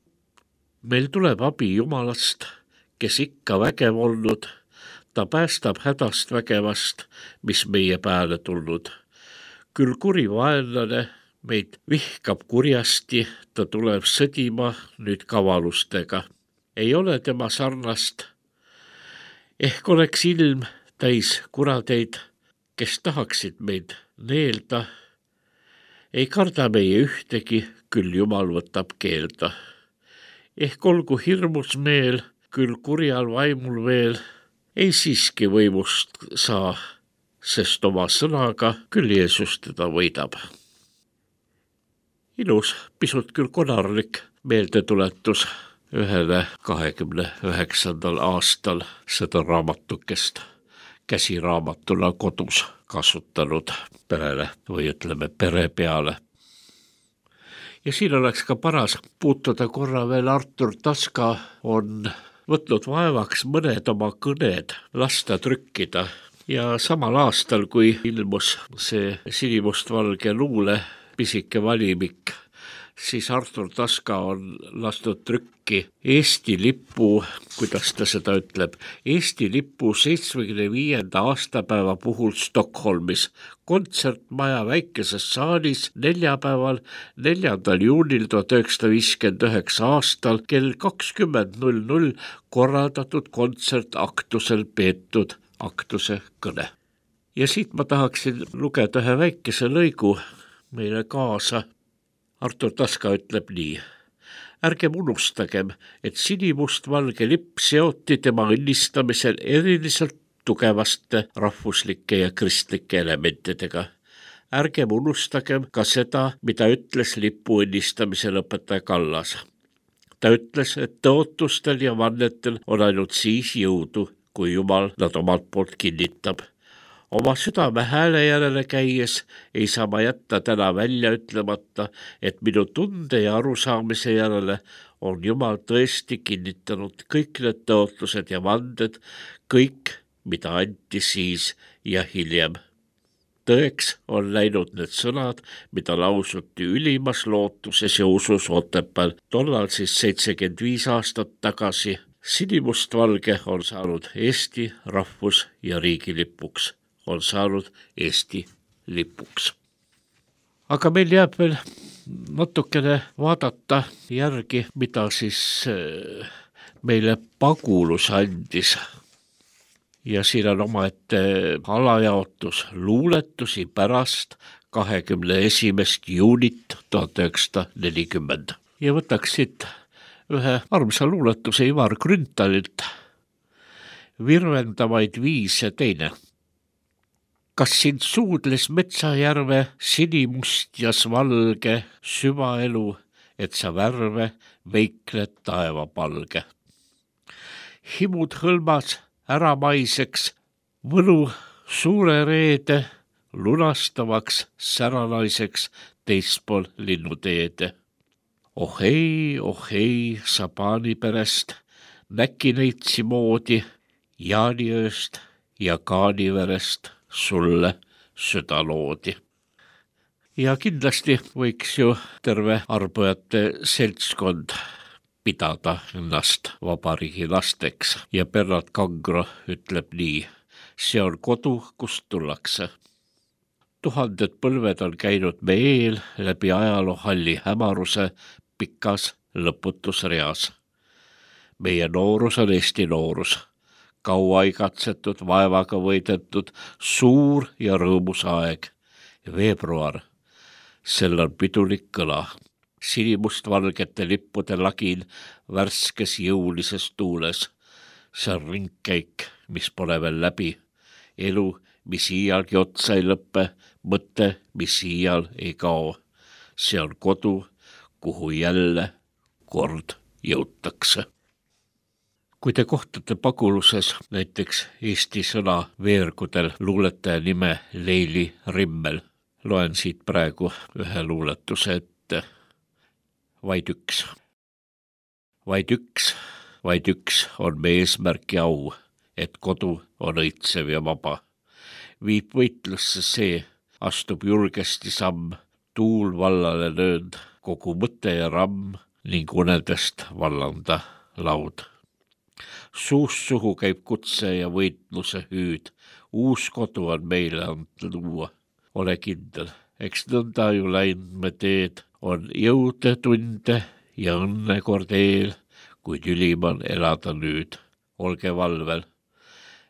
Meil tuleb abi Jumalast, kes ikka vägev olnud, ta päästab hädast vägevast, mis meie pääle tulnud. Küll kuri vaenlane meid vihkab kurjasti, ta tuleb sõdima nüüd kavalustega. Ei ole tema sarnast. Ehk oleks ilm täis kuradeid, kes tahaksid meid neelda. Ei karda meie ühtegi, küll Jumal võtab keelda. Ehk olgu hirmus meel, küll kurjal vaimul veel, ei siiski võimust saa, sest oma sõnaga küll Jeesus teda võidab. Ilus, pisut küll konarlik meeldetuletus ühele kahekümne üheksandal aastal seda raamatukest käsiraamatuna kodus kasutanud perele või ütleme pere peale. Ja siin oleks ka paras puutuda korra veel Artur Taska on võtnud vaevaks mõned oma kõned lasta trükkida ja samal aastal, kui ilmus see sinimustvalge luule pisike valimik, siis Artur Taska on lastud trükki Eesti lipu, kuidas ta seda ütleb, Eesti lipu seitsmekümne viienda aastapäeva puhul Stockholmis, kontsertmaja väikeses saalis neljapäeval, neljandal juunil tuhat üheksasada viiskümmend üheksa aastal kell kakskümmend null null korraldatud kontsertaktusel peetud aktuse kõne. Ja siit ma tahaksin lugeda ühe väikese lõigu meile kaasa. Artur Taska ütleb nii. Ärgem unustagem, et sinimustvalge lipp seoti tema õnnistamisel eriliselt tugevaste rahvuslike ja kristlike elementidega. Ärgem unustagem ka seda, mida ütles lipu õnnistamisel õpetaja Kallas. Ta ütles, et tõotustel ja vannetel on ainult siis jõudu, kui Jumal nad omalt poolt kinnitab. Oma südame hääle järele käies ei saa ma jätta täna välja ütlemata, et minu tunde ja arusaamise järele on Jumal tõesti kinnitanud kõik need tõotlused ja vanded, kõik, mida anti siis ja hiljem. Tõeks on läinud need sõnad, mida lausuti ülimas lootuses ja usus Otepääl, tollal siis seitsekümmend viis aastat tagasi. Sinimustvalge on saanud Eesti rahvus- ja riigilipuks. on saanud Eesti lipuks. Aga meil jääb veel natukene vaadata järgi, mida siis meile Pagulus andis. Ja siin on omaette alajaotus luuletusi pärast kahekümne esimest juunit tuhat üheksasada nelikümmend. Ja võtaks siit ühe armsa luuletuse Ivar Grüntalilt. Virvendavaid viise teine. Kas sind suudles Metsajärve sinimust ja svalge süvaelu, et sa värve veikled taevapalge? Himud hõlmas äramaiseks, võlu suure reede, lunastavaks säranaiseks teispool linnuteede. Oh ei, oh ei, sa paaniperest, näkineitsi moodi, jaaniööst ja kaaniverest sulle süda loodi. Ja kindlasti võiks ju terve arbujate seltskond pidada ennast vabariigi lasteks ja Bernard Kangro ütleb nii, see on kodu, kust tullakse. Tuhanded põlved on käinud me eel läbi ajaloohalli hämaruse pikas lõputus reas. Meie noorus on Eesti noorus. Kaua igatsetud, vaevaga võidetud, suur ja rõõmus aeg. Veebruar, sel on pidulik kõla. Sinimustvalgete lippude lagin värskes jõulises tuules. See on ringkäik, mis pole veel läbi. Elu, mis iialgi otsa ei lõppe, mõte, mis iial ei kao. See on kodu, kuhu jälle kord jõutakse. Kui te kohtate Paguluses näiteks Eesti sõna veergudel luuletaja nime Leili Rimmel, loen siit praegu ühe luuletuse ette. Vaid üks. Vaid üks, vaid üks on me eesmärk ja au, et kodu on õitsev ja vaba. Viib võitlusse see, astub julgesti samm, tuul vallale löönd, kogu mõte ja ramm ning unedest vallanda laud. Suust suhu käib kutse ja võitluse hüüd. Uus kodu on meile antud luua. Ole kindel, eks nõnda ju läinud me teed. On jõude tunde ja õnne kord eel, kuid ülim on elada nüüd. Olge valvel,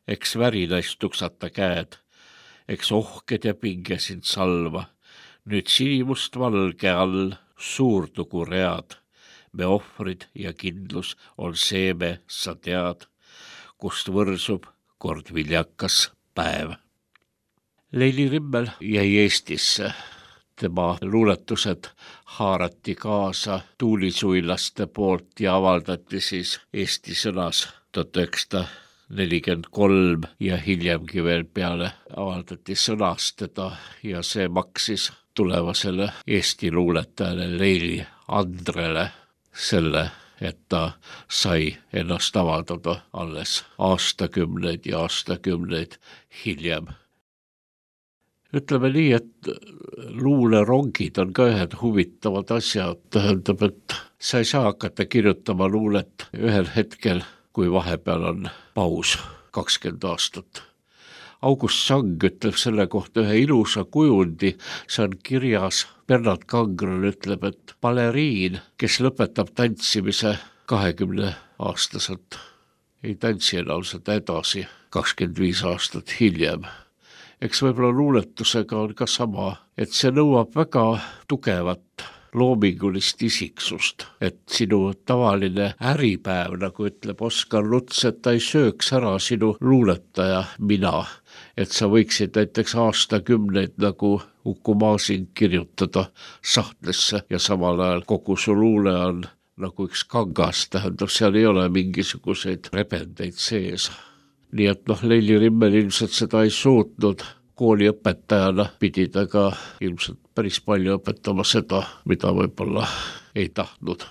eks värinais tuksata käed, eks ohked ja pinge sind salva. Nüüd sinimust valge all suurtugu read. Me ohvrid ja kindlus on seeme, sa tead, kust võrsub kord viljakas päev. Leili Rimmel jäi Eestisse. Tema luuletused haarati kaasa tuulisuilaste poolt ja avaldati siis Eesti Sõnas tuhat üheksasada nelikümmend kolm ja hiljemgi veel peale avaldati Sõnas teda ja see maksis tulevasele Eesti luuletajale Leili Andrele selle, et ta sai ennast avaldada alles aastakümneid ja aastakümneid hiljem. Ütleme nii, et luulerongid on ka ühed huvitavad asjad, tähendab, et sa ei saa hakata kirjutama luulet ühel hetkel, kui vahepeal on paus kakskümmend aastat. August Sang ütleb selle kohta ühe ilusa kujundi, see on kirjas, Bernard Kangral ütleb, et baleriin, kes lõpetab tantsimise kahekümne aastaselt, ei tantsi enam seda edasi kakskümmend viis aastat hiljem. Eks võib-olla luuletusega on ka sama, et see nõuab väga tugevat loomingulist isiksust, et sinu tavaline äripäev, nagu ütleb Oskar Luts, et ta ei sööks ära sinu luuletaja mina, et sa võiksid näiteks aastakümneid nagu Uku Masing kirjutada sahtlisse ja samal ajal kogu su luule on nagu üks kangas, tähendab, seal ei ole mingisuguseid rebendeid sees. Nii et noh, Leili Rimmel ilmselt seda ei suutnud. Kooliõpetajana pidi ta ka ilmselt päris palju õpetama seda, mida võib-olla ei tahtnud.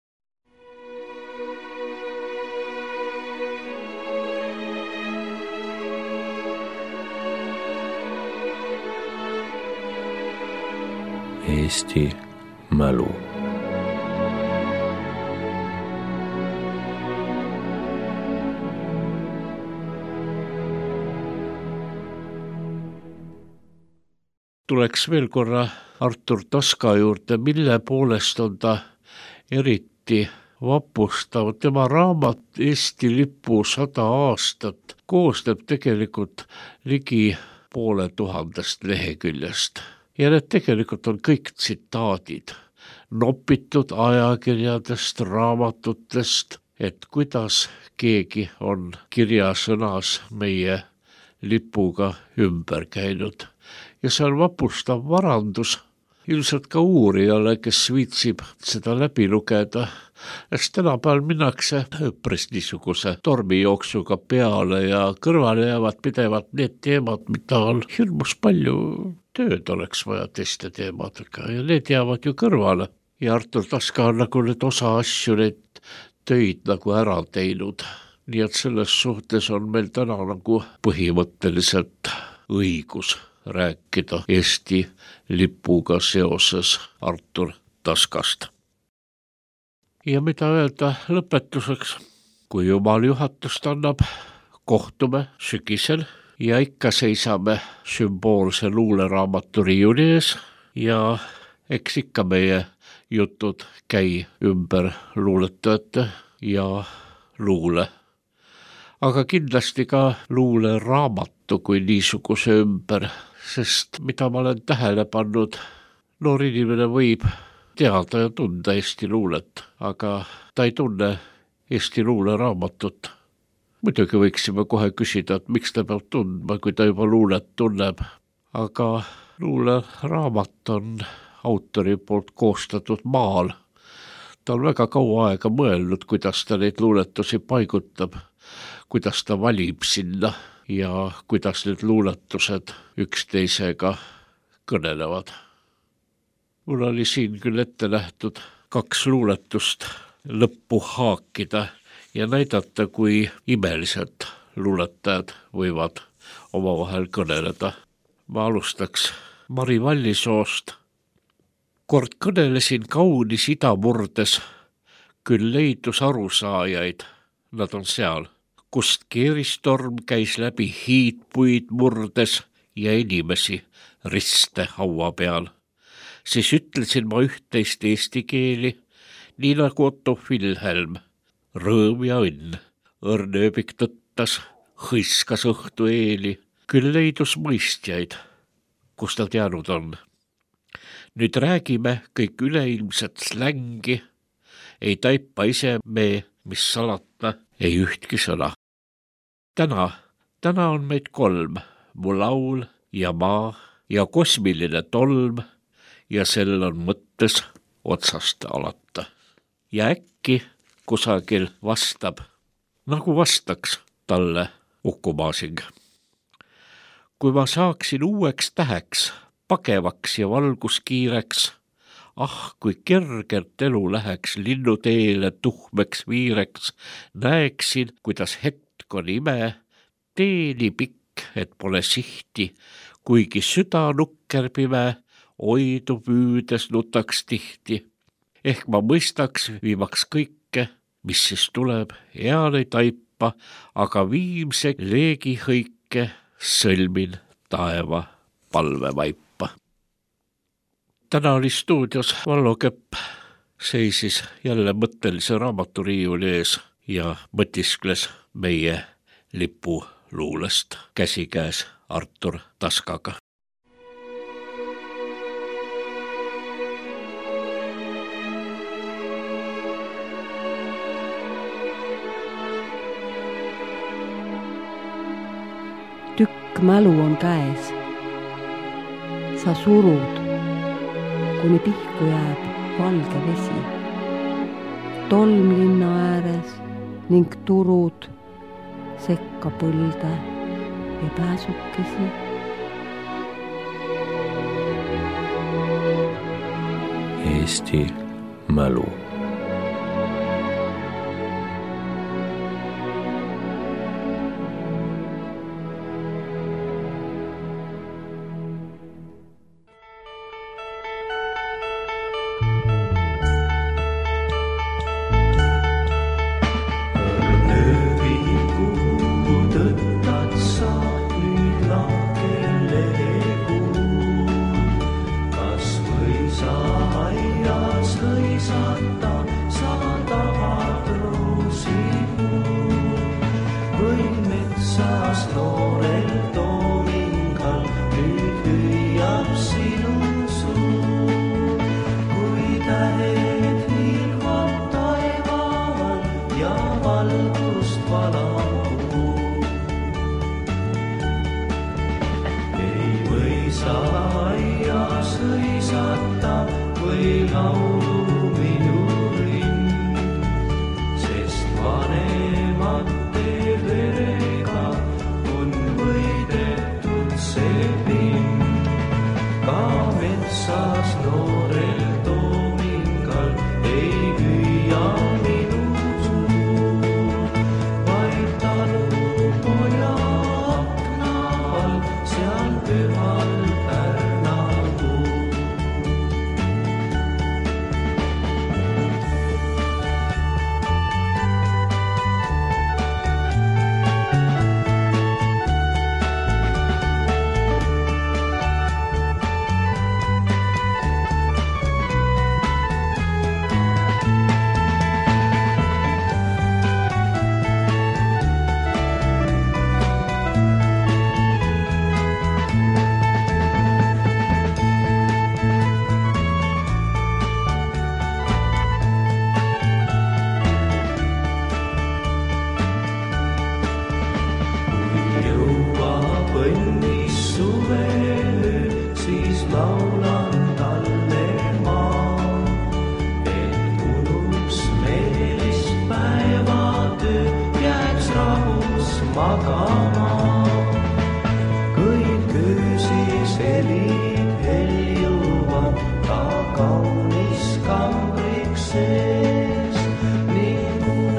Eesti mälu. Tuleks veel korra Artur Taska juurde, mille poolest on ta eriti vapustav. Tema raamat Eesti lipu sada aastat koosneb tegelikult ligi poole tuhandest leheküljest. Ja need tegelikult on kõik tsitaadid, nopitud ajakirjadest, raamatutest, et kuidas keegi on kirjasõnas meie lipuga ümber käinud. Ja see on vapustav varandus ilmselt ka uurijale, kes viitsib seda läbi lugeda. Sest tänapäeval minnakse õppres niisuguse tormijooksuga peale ja kõrvale jäävad pidevalt need teemad, mida on hirmus palju tööd oleks vaja teiste teemadega ja need jäävad ju kõrvale. Ja Artur Taska on nagu need osa asju, need töid nagu ära teinud. Nii et selles suhtes on meil täna nagu põhimõtteliselt õigus rääkida Eesti lipuga seoses Artur Taskast. Ja mida öelda lõpetuseks, kui Jumal juhatust annab, kohtume sügisel ja ikka seisame sümboolse luuleraamatu riiuli ees ja eks ikka meie jutud käi ümber luuletajate ja luule. Aga kindlasti ka luuleraamatu kui niisuguse ümber, sest mida ma olen tähele pannud, noor inimene võib teada ja tunda Eesti luulet, aga ta ei tunne Eesti luuleraamatut. Muidugi võiksime kohe küsida, et miks ta peab tundma, kui ta juba luulet tunneb, aga luuleraamat on autori poolt koostatud maal. Ta on väga kaua aega mõelnud, kuidas ta neid luuletusi paigutab, kuidas ta valib sinna ja kuidas need luuletused üksteisega kõnelevad. Mul oli siin küll ette nähtud kaks luuletust lõppu haakida ja näidata, kui imeliselt luuletajad võivad omavahel kõneleda. Ma alustaks Mari Vallisoost. Kord kõnelesin kaunis idamurdes, küll leidus arusaajaid, nad on seal, kust keeristorm käis läbi hiidpuid murdes ja inimesi riste haua peal. Siis ütlesin ma üht-teist eesti keeli, nii nagu Otto Wilhelm. Rõõm ja õnn, õrnööbik tõttas, hõiskas õhtu eeli, küll leidus mõistjaid, kus ta teanud on. Nüüd räägime kõik üleilmset slängi, ei taipa ise me, mis salata, ei ühtki sõna. Täna, täna on meid kolm, mu laul ja maa ja kosmiline tolm ja sel on mõttes otsast alata. Ja äkki kusagil vastab, nagu vastaks talle Uku-Masing. Kui ma saaksin uueks täheks, pagevaks ja valguskiireks, ah, kui kergelt elu läheks linnuteele tuhmeks viireks, näeksin, kuidas hetk on ime, tee nii pikk, et pole sihti, kuigi süda nukker pime, oidu püüdes nutaks tihti. Ehk ma mõistaks viimaks kõike, mis siis tuleb, eal ei taipa, aga viimse leegi hõike sõlmin taeva palvevaipa. Täna oli stuudios Vallo Kepp, seisis jälle mõttelise raamaturiiuli ees ja mõtiskles meie lipuluulest käsikäes Artur Taskaga. Tükk mälu on käes. Sa surud, kuni pihku jääb valge vesi. Tolm linna ääres ning turud sekka põlde ja pääsukesi. Eesti mälu.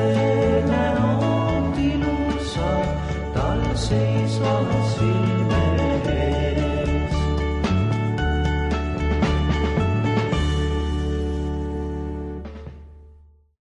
Seisvad silme